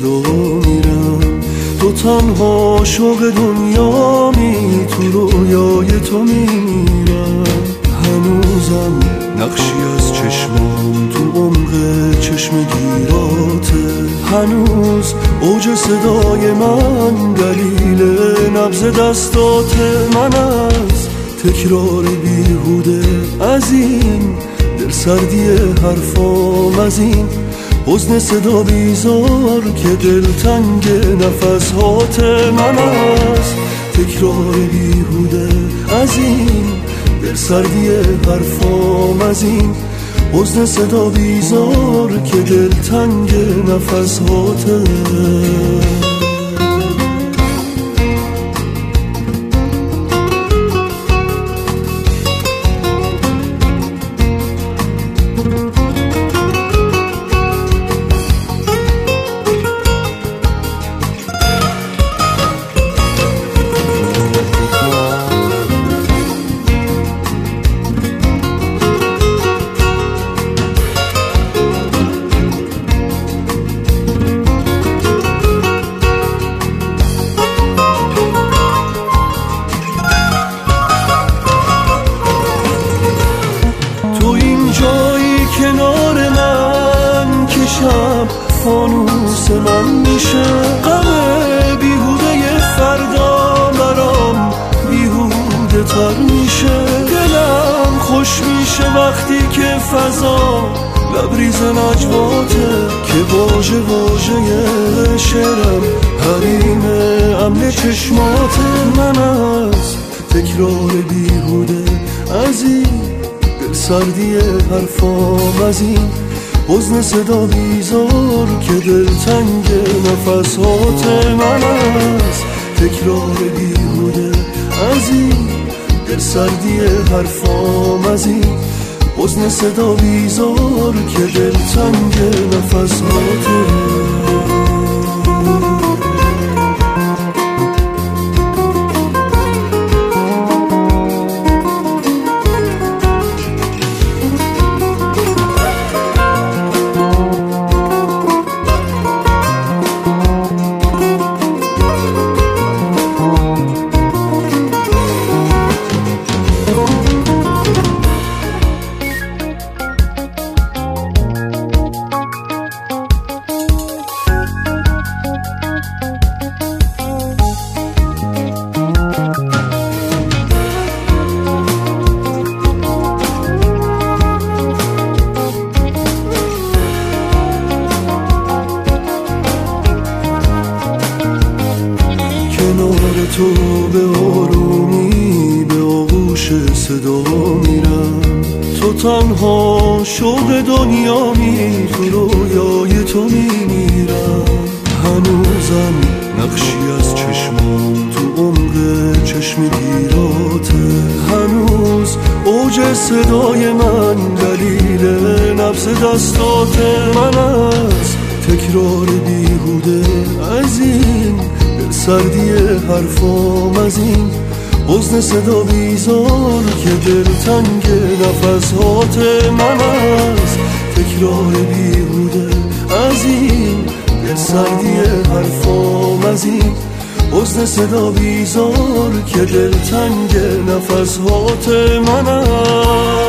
صدا میرم. تو تنها شوق دنیامی، تو رویای تو میمیرم. هنوزم نقشی از چشمام تو عمق چشم گیراته. هنوز اوج صدای من دلیل نبض دستاته. من از تکرار بیهوده از این دل سردی حرفام، از این حزن صدا بیزار که دل تنگ نفس هاته. من از تکرار بیهوده از این دل سردی حرفام، از این حزن صدا بیزار که دل تنگ نفس هاته. کنار من که شب فانوس من میشه، غم بیهوده فردا برام بیهوده تر میشه. دلم خوش میشه وقتی که فضا لبریز نجواته، که واژه واژه شعرم حریم امن چشماته. من از تکرار بیهوده از این سردی حرفام، از این حزن صدا بیزار که دل تنگ نفس هاته. من از تکرار بیهوده از این دل سردی حرفام، از این حزن صدا بیزار که دل تنگ نفس هاته. تو به آرومی به آغوش صدا میرم. تو تنها شوق دنیامی، تو رویای تو میمیرم. هنوزم نقشی از چشمام تو عمق چشم گیراته. هنوز اوج صدای من دلیل نبض دستاته. من از تکرار بیهوده از این سردی حرفام، از این حزن صدا بیزار که دل تنگ نفس هاته. من از تکرار بیهوده از این دل سردی حرفام، از این حزن صدا بیزار که دل تنگ نفس هاته. من